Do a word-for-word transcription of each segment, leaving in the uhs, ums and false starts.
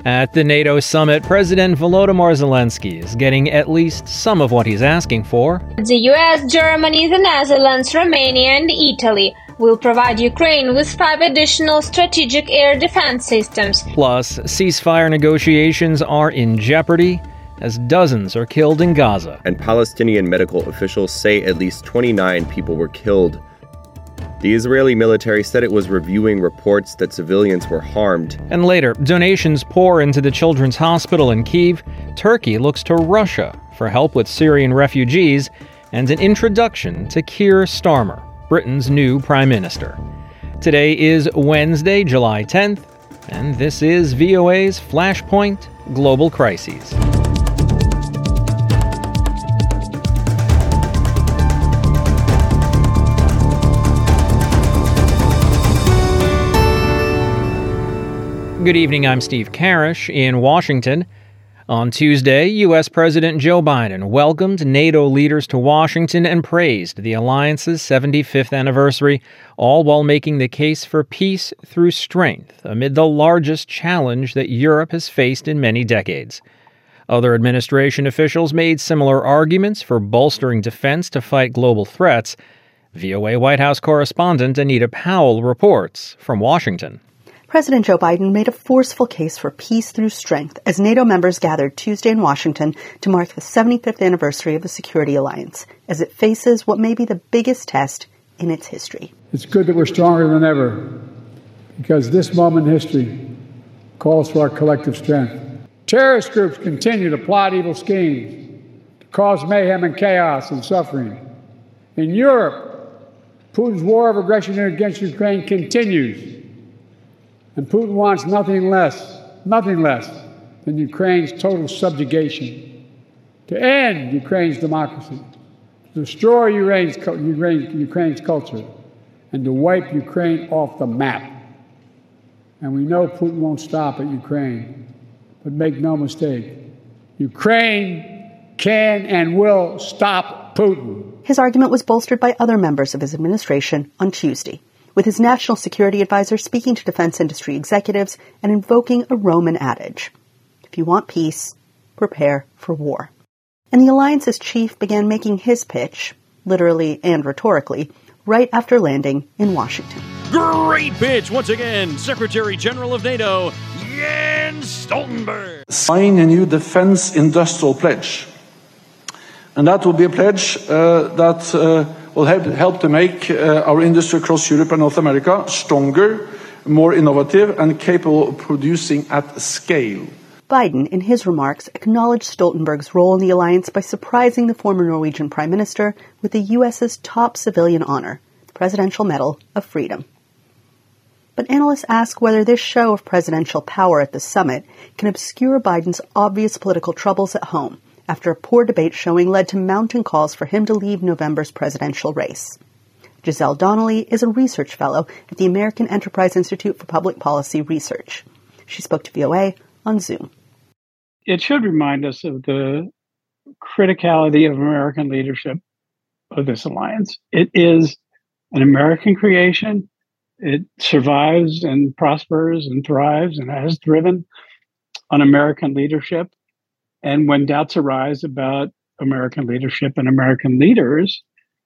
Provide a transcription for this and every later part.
At the NATO summit, President Volodymyr Zelensky is getting at least some of what he's asking for. The U S, Germany, the Netherlands, Romania and Italy will provide Ukraine with five additional strategic air defense systems. Plus, ceasefire negotiations are in jeopardy as dozens are killed in Gaza. And Palestinian medical officials say at least twenty-nine people were killed. The Israeli military said it was reviewing reports that civilians were harmed. And later, donations pour into the Children's Hospital in Kyiv. Turkey looks to Russia for help with Syrian refugees, and an introduction to Keir Starmer, Britain's new Prime Minister. Today is Wednesday, July tenth, and this is V O A's Flashpoint Global Crises. Good evening, I'm Steve Karish in Washington. On Tuesday, U S. President Joe Biden welcomed NATO leaders to Washington and praised the alliance's seventy-fifth anniversary, all while making the case for peace through strength amid the largest challenge that Europe has faced in many decades. Other administration officials made similar arguments for bolstering defense to fight global threats. V O A White House correspondent Anita Powell reports from Washington. President Joe Biden made a forceful case for peace through strength as NATO members gathered Tuesday in Washington to mark the seventy-fifth anniversary of the Security Alliance, as it faces what may be the biggest test in its history. It's good that we're stronger than ever, because this moment in history calls for our collective strength. Terrorist groups continue to plot evil schemes to cause mayhem and chaos and suffering. In Europe, Putin's war of aggression against Ukraine continues. And Putin wants nothing less, nothing less than Ukraine's total subjugation, to end Ukraine's democracy, to destroy Ukraine's, Ukraine's culture, and to wipe Ukraine off the map. And we know Putin won't stop at Ukraine, but make no mistake, Ukraine can and will stop Putin. His argument was bolstered by other members of his administration on Tuesday, with his national security advisor speaking to defense industry executives and invoking a Roman adage: if you want peace, prepare for war. And the alliance's chief began making his pitch, literally and rhetorically, right after landing in Washington. Great pitch once again, Secretary General of NATO, Jens Stoltenberg. Sign a new defense industrial pledge. And that will be a pledge uh, that uh, will help, help to make uh, our industry across Europe and North America stronger, more innovative, and capable of producing at scale. Biden, in his remarks, acknowledged Stoltenberg's role in the alliance by surprising the former Norwegian Prime Minister with the U S's top civilian honor, the Presidential Medal of Freedom. But analysts ask whether this show of presidential power at the summit can obscure Biden's obvious political troubles at home, after a poor debate showing led to mounting calls for him to leave November's presidential race. Giselle Donnelly is a research fellow at the American Enterprise Institute for Public Policy Research. She spoke to V O A on Zoom. It should remind us of the criticality of American leadership of this alliance. It is an American creation. It survives and prospers and thrives and has thriven on American leadership. And when doubts arise about American leadership and American leaders,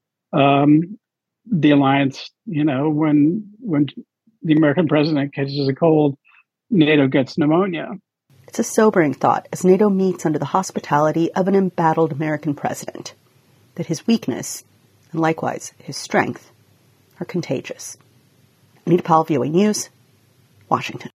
um, the alliance, you know, when when the American president catches a cold, NATO gets pneumonia. It's a sobering thought as NATO meets under the hospitality of an embattled American president, that his weakness, and likewise his strength, are contagious. Anita Powell, V O A News, Washington.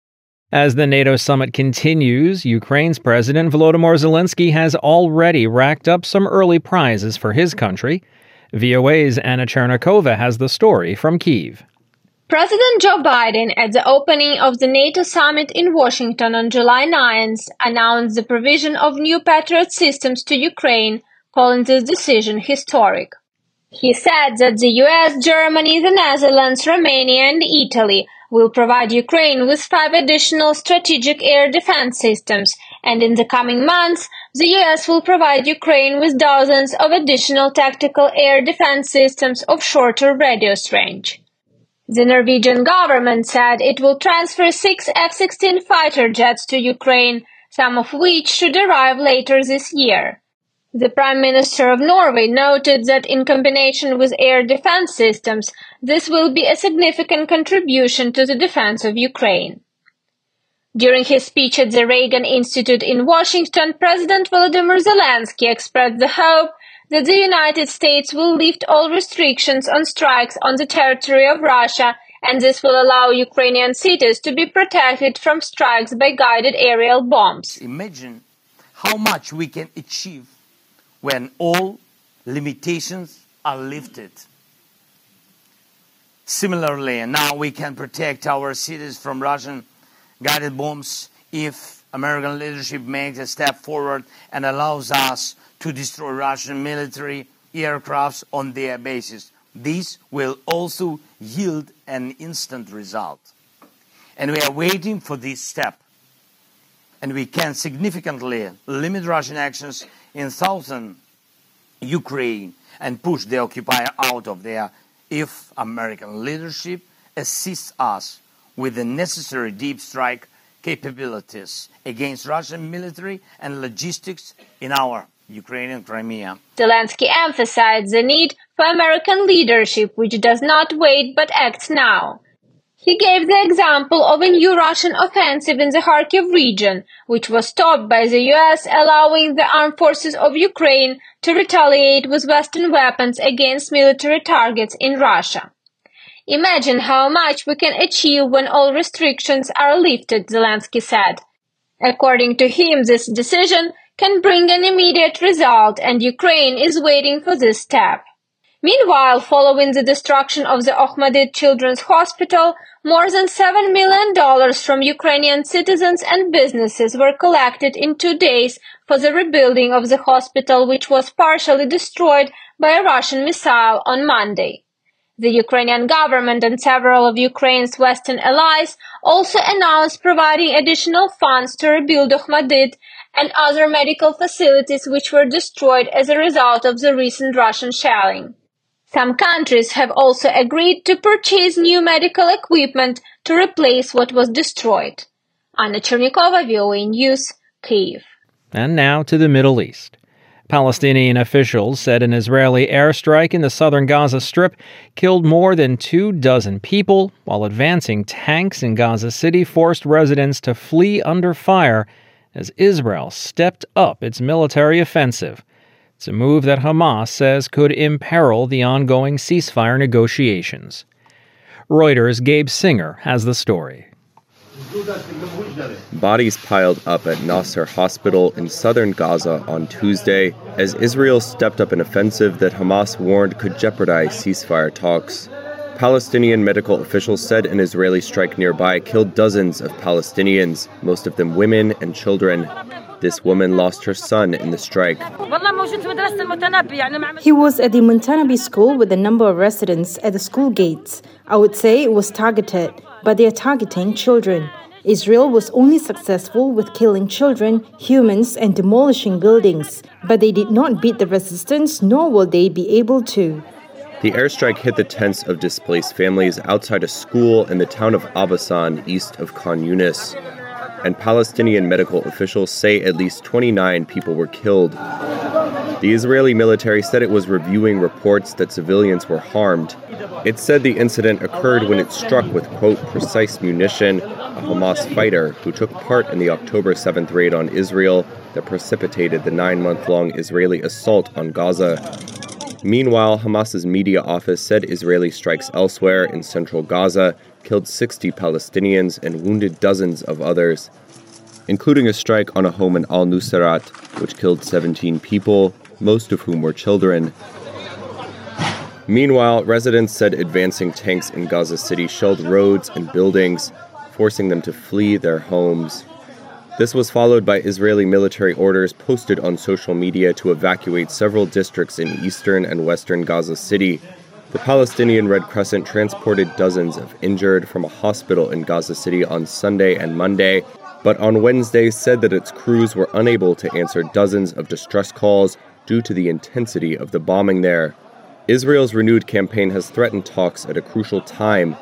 As the NATO summit continues, Ukraine's President Volodymyr Zelensky has already racked up some early prizes for his country. V O A's Anna Chernikova has the story from Kyiv. President Joe Biden, at the opening of the NATO summit in Washington on July ninth, announced the provision of new Patriot systems to Ukraine, calling this decision historic. He said that the U S, Germany, the Netherlands, Romania and Italy will provide Ukraine with five additional strategic air defense systems, and in the coming months, the U S will provide Ukraine with dozens of additional tactical air defense systems of shorter radius range. The Norwegian government said it will transfer six F sixteen fighter jets to Ukraine, some of which should arrive later this year. The Prime Minister of Norway noted that in combination with air defense systems, this will be a significant contribution to the defense of Ukraine. During his speech at the Reagan Institute in Washington, President Volodymyr Zelensky expressed the hope that the United States will lift all restrictions on strikes on the territory of Russia, and this will allow Ukrainian cities to be protected from strikes by guided aerial bombs. Imagine how much we can achieve when all limitations are lifted. Similarly, now we can protect our cities from Russian guided bombs if American leadership makes a step forward and allows us to destroy Russian military aircrafts on their bases. This will also yield an instant result. And we are waiting for this step. And we can significantly limit Russian actions in southern Ukraine and push the occupier out of there if American leadership assists us with the necessary deep strike capabilities against Russian military and logistics in our Ukrainian Crimea. Zelensky emphasized the need for American leadership, which does not wait but acts now. He gave the example of a new Russian offensive in the Kharkiv region, which was stopped by the U S, allowing the armed forces of Ukraine to retaliate with Western weapons against military targets in Russia. Imagine how much we can achieve when all restrictions are lifted, Zelensky said. According to him, this decision can bring an immediate result, and Ukraine is waiting for this step. Meanwhile, following the destruction of the Ohmedit Children's Hospital, more than seven million dollars from Ukrainian citizens and businesses were collected in two days for the rebuilding of the hospital, which was partially destroyed by a Russian missile on Monday. The Ukrainian government and several of Ukraine's Western allies also announced providing additional funds to rebuild Ohmedit and other medical facilities which were destroyed as a result of the recent Russian shelling. Some countries have also agreed to purchase new medical equipment to replace what was destroyed. Anna Chernikova, V O A News, Kyiv. And now to the Middle East. Palestinian officials said an Israeli airstrike in the southern Gaza Strip killed more than two dozen people, while advancing tanks in Gaza City forced residents to flee under fire as Israel stepped up its military offensive. It's a move that Hamas says could imperil the ongoing ceasefire negotiations. Reuters' Gabe Singer has the story. Bodies piled up at Nasser Hospital in southern Gaza on Tuesday as Israel stepped up an offensive that Hamas warned could jeopardize ceasefire talks. Palestinian medical officials said an Israeli strike nearby killed dozens of Palestinians, most of them women and children. This woman lost her son in the strike. He was at the Muntanabi school with a number of residents at the school gates. I would say it was targeted, but they are targeting children. Israel was only successful with killing children, humans, and demolishing buildings, but they did not beat the resistance, nor will they be able to. The airstrike hit the tents of displaced families outside a school in the town of Abasan, east of Khan Yunis. And Palestinian medical officials say at least twenty-nine people were killed. The Israeli military said it was reviewing reports that civilians were harmed. It said the incident occurred when it struck with, quote, precise munition, a Hamas fighter who took part in the October seventh raid on Israel that precipitated the nine-month-long Israeli assault on Gaza. Meanwhile, Hamas's media office said Israeli strikes elsewhere in central Gaza killed sixty Palestinians and wounded dozens of others, including a strike on a home in al-Nusayrat, which killed seventeen people, most of whom were children. Meanwhile, residents said advancing tanks in Gaza City shelled roads and buildings, forcing them to flee their homes. This was followed by Israeli military orders posted on social media to evacuate several districts in eastern and western Gaza City. The Palestinian Red Crescent transported dozens of injured from a hospital in Gaza City on Sunday and Monday, but on Wednesday said that its crews were unable to answer dozens of distress calls due to the intensity of the bombing there. Israel's renewed campaign has threatened talks at a crucial time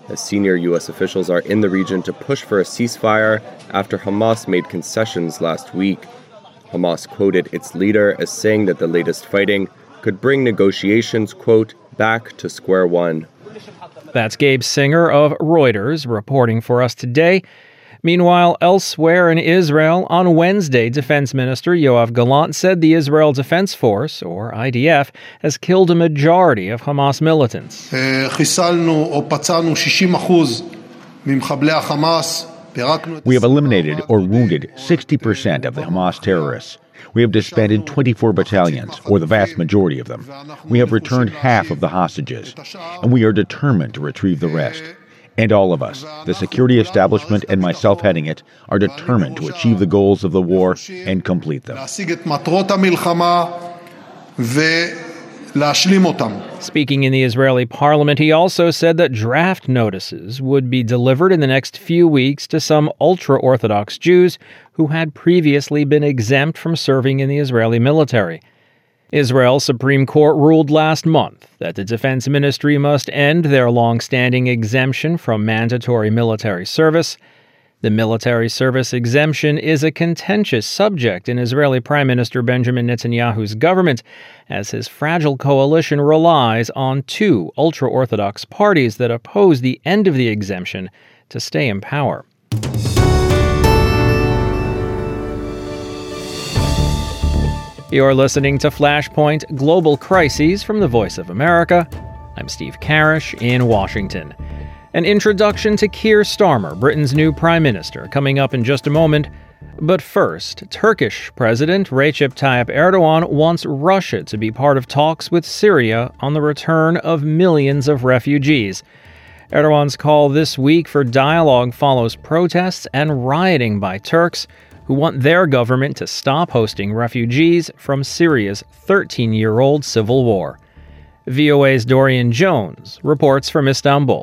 as senior U S officials are in the region to push for a ceasefire after Hamas made concessions last week. Hamas quoted its leader as saying that the latest fighting could bring negotiations, quote, back to square one. That's Gabe Singer of Reuters reporting for us today. Meanwhile, elsewhere in Israel, on Wednesday, Defense Minister Yoav Gallant said the Israel Defense Force, or I D F, has killed a majority of Hamas militants. We have eliminated or wounded sixty percent of the Hamas terrorists. We have disbanded twenty-four battalions, or the vast majority of them. We have returned half of the hostages, and we are determined to retrieve the rest. And all of us, the security establishment and myself heading it, are determined to achieve the goals of the war and complete them. Speaking in the Israeli parliament, he also said that draft notices would be delivered in the next few weeks to some ultra-Orthodox Jews who had previously been exempt from serving in the Israeli military. Israel's Supreme Court ruled last month that the Defense Ministry must end their long-standing exemption from mandatory military service. The military service exemption is a contentious subject in Israeli Prime Minister Benjamin Netanyahu's government, as his fragile coalition relies on two ultra-Orthodox parties that oppose the end of the exemption to stay in power. You're listening to Flashpoint Global Crises from the Voice of America. I'm Steve Karish in Washington. An introduction to Keir Starmer, Britain's new prime minister, coming up in just a moment. But first, Turkish President Recep Tayyip Erdogan wants Russia to be part of talks with Syria on the return of millions of refugees. Erdogan's call this week for dialogue follows protests and rioting by Turks who want their government to stop hosting refugees from Syria's thirteen-year-old civil war. V O A's Dorian Jones reports from Istanbul.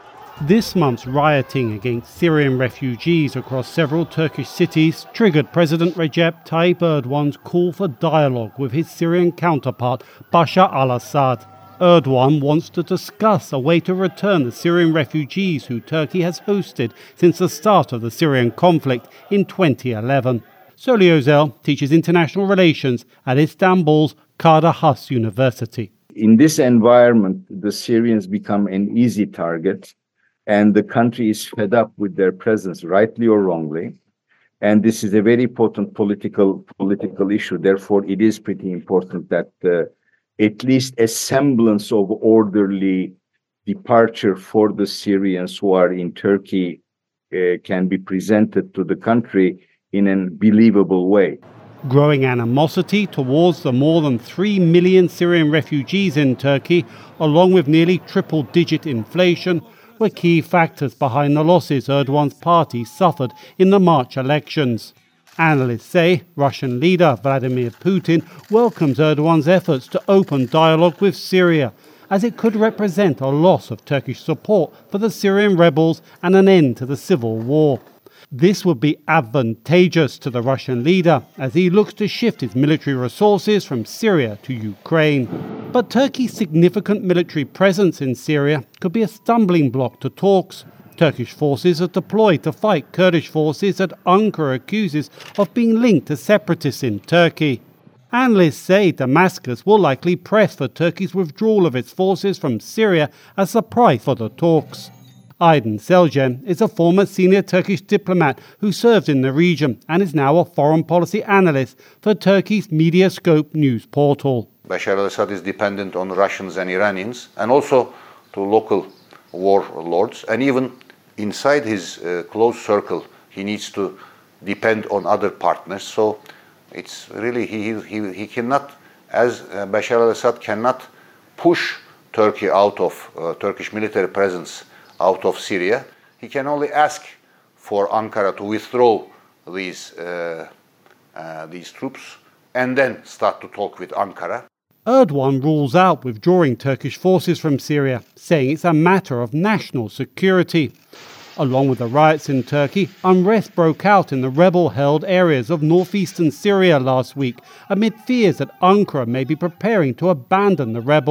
This month's rioting against Syrian refugees across several Turkish cities triggered President Recep Tayyip Erdogan's call for dialogue with his Syrian counterpart, Bashar al-Assad. Erdogan wants to discuss a way to return the Syrian refugees who Turkey has hosted since the start of the Syrian conflict in twenty eleven. Soli Özel teaches international relations at Istanbul's Kadir Has University. In this environment, the Syrians become an easy target, and the country is fed up with their presence, rightly or wrongly. And this is a very important political political issue. Therefore, it is pretty important that uh, at least a semblance of orderly departure for the Syrians who are in Turkey uh, can be presented to the country in a believable way. Growing animosity towards the more than three million Syrian refugees in Turkey, along with nearly triple-digit inflation, were key factors behind the losses Erdogan's party suffered in the March elections. Analysts say Russian leader Vladimir Putin welcomes Erdogan's efforts to open dialogue with Syria, as it could represent a loss of Turkish support for the Syrian rebels and an end to the civil war. This would be advantageous to the Russian leader as he looks to shift his military resources from Syria to Ukraine. But Turkey's significant military presence in Syria could be a stumbling block to talks. Turkish forces are deployed to fight Kurdish forces that Ankara accuses of being linked to separatists in Turkey. Analysts say Damascus will likely press for Turkey's withdrawal of its forces from Syria as a price for the talks. Aydin Selcem is a former senior Turkish diplomat who served in the region and is now a foreign policy analyst for Turkey's Mediascope news portal. Bashar al-Assad is dependent on Russians and Iranians and also to local warlords, and even inside his uh, close circle he needs to depend on other partners. So it's really he he, he cannot, as uh, Bashar al-Assad cannot push Turkey out of uh, Turkish military presence out of Syria. He can only ask for Ankara to withdraw these uh, uh, these troops and then start to talk with Ankara. Erdogan rules out withdrawing Turkish forces from Syria, saying it's a matter of national security. Along with the riots in Turkey, unrest broke out in the rebel-held areas of northeastern Syria last week, amid fears that Ankara may be preparing to abandon the rebels.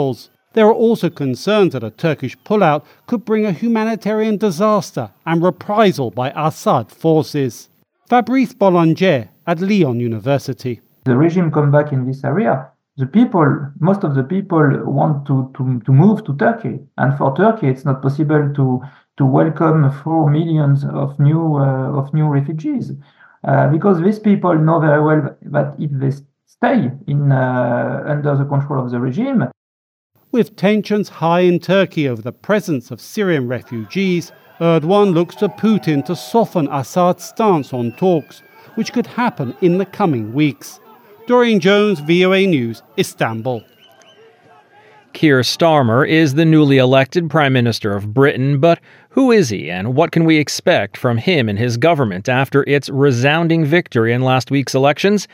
There are also concerns that a Turkish pullout could bring a humanitarian disaster and reprisal by Assad forces. Fabrice Boulanger at Lyon University. The regime come back in this area. The people, most of the people want to, to, to move to Turkey. And for Turkey, it's not possible to, to welcome four millions of new, uh, of new refugees. Uh, because these people know very well that if they stay in, uh, under the control of the regime. With tensions high in Turkey over the presence of Syrian refugees, Erdogan looks to Putin to soften Assad's stance on talks, which could happen in the coming weeks. Dorian Jones, V O A News, Istanbul. Keir Starmer is the newly elected Prime Minister of Britain, but who is he and what can we expect from him and his government after its resounding victory in last week's elections?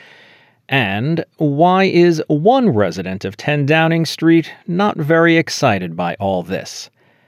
And why is one resident of ten Downing Street not very excited by all this?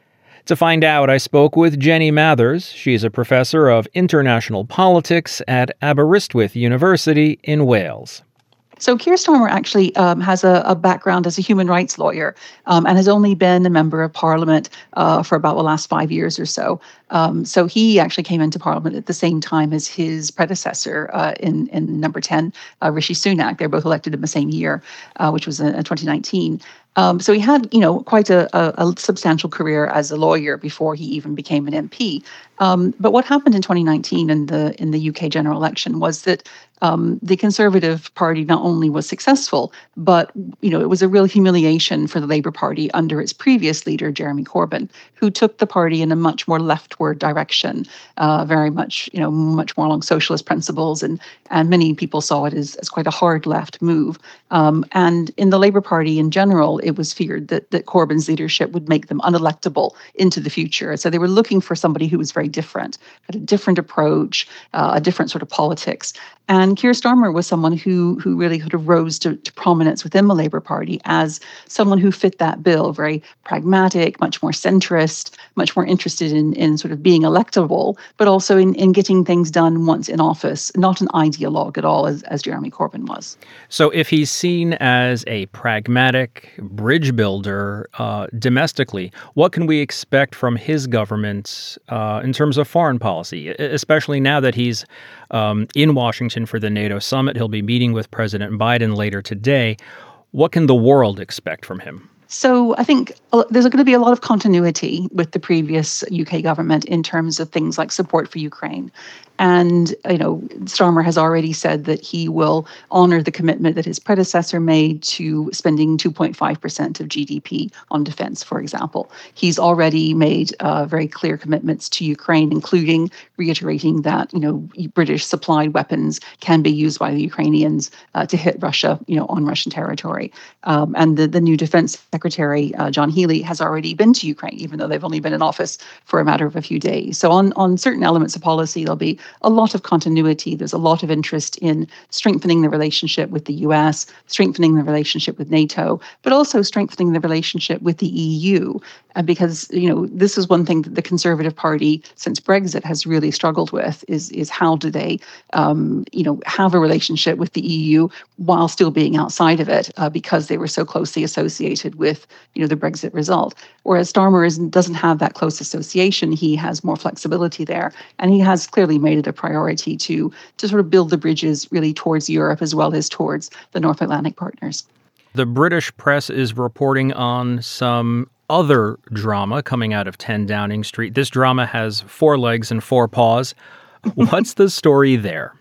To find out, I spoke with Jenny Mathers. She's a professor of international politics at Aberystwyth University in Wales. So Keir Starmer actually um, has a, a background as a human rights lawyer um, and has only been a member of Parliament uh, for about the last five years or so. Um, so he actually came into Parliament at the same time as his predecessor uh, in, in number ten, uh, Rishi Sunak. They're both elected in the same year, uh, which was in twenty nineteen. Um, so he had, you know, quite a, a, a substantial career as a lawyer before he even became an M P. Um, but what happened in twenty nineteen in the in the U K general election was that um, the Conservative Party not only was successful, but you know it was a real humiliation for the Labour Party under its previous leader, Jeremy Corbyn, who took the party in a much more leftward direction, uh, very much you know much more along socialist principles, and and many people saw it as as quite a hard left move. Um, and in the Labour Party in general, it was feared that that Corbyn's leadership would make them unelectable into the future. So they were looking for somebody who was very different, had a different approach, uh, a different sort of politics. And Keir Starmer was someone who who really sort of rose to, to prominence within the Labour Party as someone who fit that bill, very pragmatic, much more centrist, much more interested in, in sort of being electable, but also in, in getting things done once in office, not an ideologue at all, as, as Jeremy Corbyn was. So if he's seen as a pragmatic bridge builder uh, domestically, what can we expect from his government uh, in terms of foreign policy, especially now that he's um, in Washington for the NATO summit? He'll be meeting with President Biden later today. What can the world expect from him? So I think there's going to be a lot of continuity with the previous U K government in terms of things like support for Ukraine. And, you know, Starmer has already said that he will honor the commitment that his predecessor made to spending two point five percent of G D P on defense, for example. He's already made uh, very clear commitments to Ukraine, including reiterating that, you know, British supplied weapons can be used by the Ukrainians uh, to hit Russia, you know, on Russian territory. Um, and the, the new defense secretary, uh, John Healey, has already been to Ukraine, even though they've only been in office for a matter of a few days. So on, on certain elements of policy, there'll be a lot of continuity. There's a lot of interest in strengthening the relationship with the U S, strengthening the relationship with NATO, but also strengthening the relationship with the E U. And because, you know, this is one thing that the Conservative Party, since Brexit, has really struggled with, is, is how do they, um, you know, have a relationship with the E U while still being outside of it, uh, because they were so closely associated with, you know, the Brexit result. Whereas Starmer is, doesn't have that close association. He has more flexibility there. And he has clearly made it a priority to, to sort of build the bridges really towards Europe as well as towards the North Atlantic partners. The British press is reporting on some other drama coming out of ten Downing Street. This drama has four legs and four paws. What's the story there?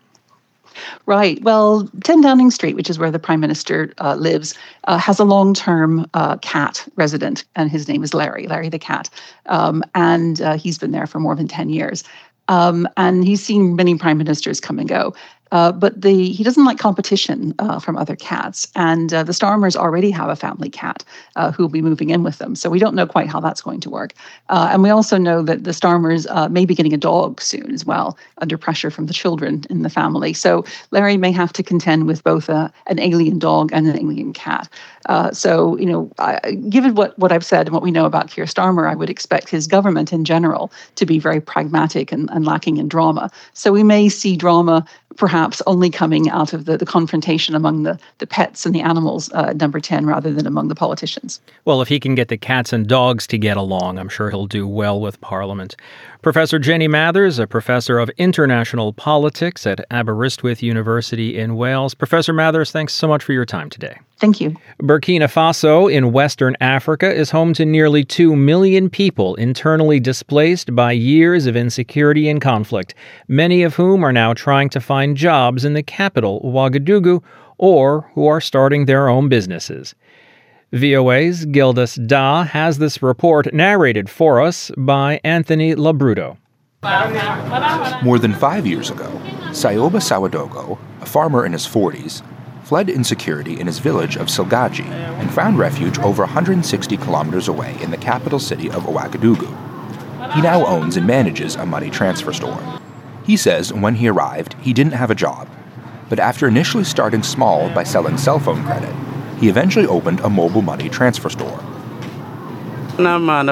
Right. Well, ten Downing Street, which is where the Prime Minister uh, lives, uh, has a long-term uh, cat resident, and his name is Larry, Larry the cat. Um, and uh, he's been there for more than ten years. Um, and he's seen many prime ministers come and go. Uh, but the he doesn't like competition uh, from other cats. And uh, the Starmers already have a family cat uh, who will be moving in with them. So we don't know quite how that's going to work. Uh, and we also know that the Starmers uh, may be getting a dog soon as well, under pressure from the children in the family. So Larry may have to contend with both a, an alien dog and an alien cat. Uh, so, you know, I, given what, what I've said and what we know about Keir Starmer, I would expect his government in general to be very pragmatic and, and lacking in drama. So we may see drama perhaps perhaps only coming out of the, the confrontation among the, the pets and the animals, uh, number ten, rather than among the politicians. Well, if he can get the cats and dogs to get along, I'm sure he'll do well with Parliament. Professor Jenny Mathers, a professor of international politics at Aberystwyth University in Wales. Professor Mathers, thanks so much for your time today. Thank you. Burkina Faso in Western Africa is home to nearly two million people internally displaced by years of insecurity and conflict, many of whom are now trying to find jobs in the capital, Ouagadougou, or who are starting their own businesses. V O A's Gildas Da has this report narrated for us by Anthony Labruto. More than five years ago, Sayoba Sawadogo, a farmer in his forties, fled insecurity in his village of Silgaji and found refuge over one hundred sixty kilometers away in the capital city of Ouagadougou. He now owns and manages a money transfer store. He says when he arrived, he didn't have a job, but after initially starting small by selling cell phone credit, he eventually opened a mobile money transfer store. When I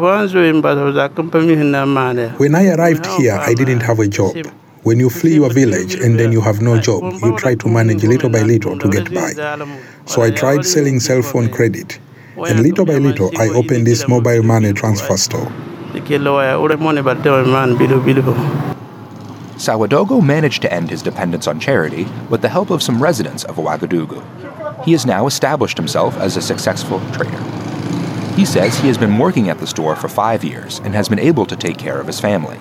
arrived here, I didn't have a job. When you flee your village and then you have no job, you try to manage little by little to get by. So I tried selling cell phone credit, and little by little I opened this mobile money transfer store. Sawadogo managed to end his dependence on charity with the help of some residents of Ouagadougou. He has now established himself as a successful trader. He says he has been working at the store for five years and has been able to take care of his family.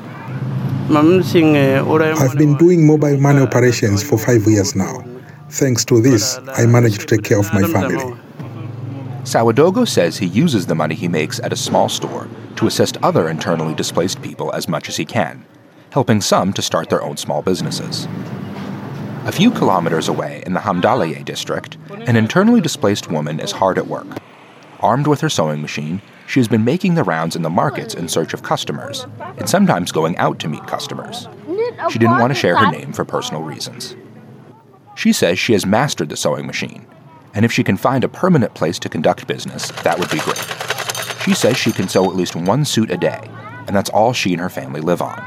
I've been doing mobile money operations for five years now. Thanks to this, I managed to take care of my family. Sawadogo says he uses the money he makes at a small store to assist other internally displaced people as much as he can, helping some to start their own small businesses. A few kilometers away in the Hamdalaye district, an internally displaced woman is hard at work. Armed with her sewing machine, she has been making the rounds in the markets in search of customers, and sometimes going out to meet customers. She didn't want to share her name for personal reasons. She says she has mastered the sewing machine, and if she can find a permanent place to conduct business, that would be great. She says she can sew at least one suit a day, and that's all she and her family live on.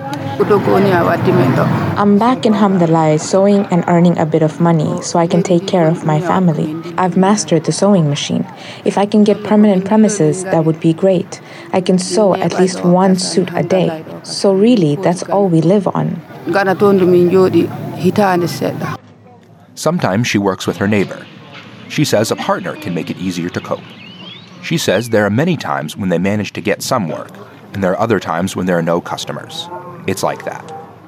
I'm back in Hamdalaye sewing and earning a bit of money so I can take care of my family. I've mastered the sewing machine. If I can get permanent premises, that would be great. I can sew at least one suit a day. So really, that's all we live on. Sometimes she works with her neighbor. She says a partner can make it easier to cope. She says there are many times when they manage to get some work, and there are other times when there are no customers. It's like that.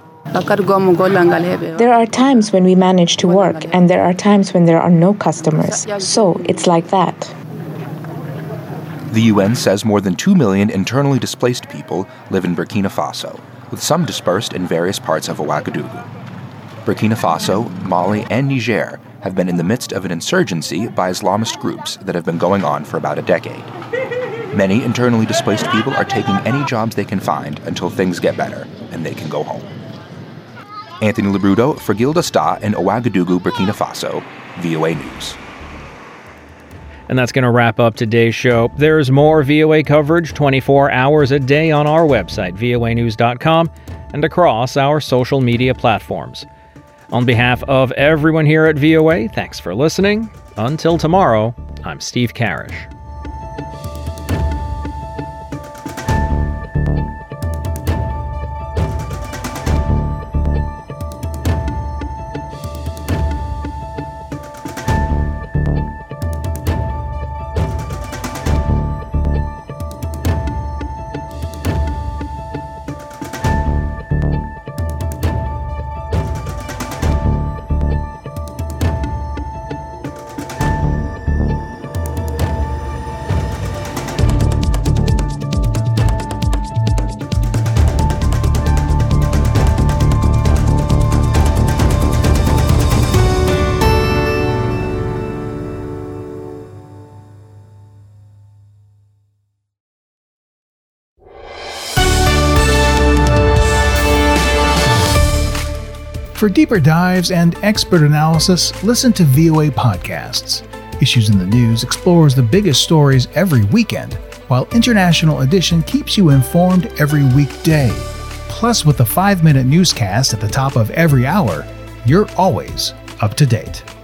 There are times when we manage to work, and there are times when there are no customers. So it's like that. The U N says more than two million internally displaced people live in Burkina Faso, with some dispersed in various parts of Ouagadougou. Burkina Faso, Mali, and Niger have been in the midst of an insurgency by Islamist groups that have been going on for about a decade. Many internally displaced people are taking any jobs they can find until things get better and they can go home. Anthony Labruto for Gildas Da in Ouagadougou, Burkina Faso, V O A News. And that's going to wrap up today's show. There's more V O A coverage twenty-four hours a day on our website, V O A news dot com, and across our social media platforms. On behalf of everyone here at V O A, thanks for listening. Until tomorrow, I'm Steve Karish. For deeper dives and expert analysis, listen to V O A Podcasts. Issues in the News explores the biggest stories every weekend, while International Edition keeps you informed every weekday. Plus, with a five-minute newscast at the top of every hour, you're always up to date.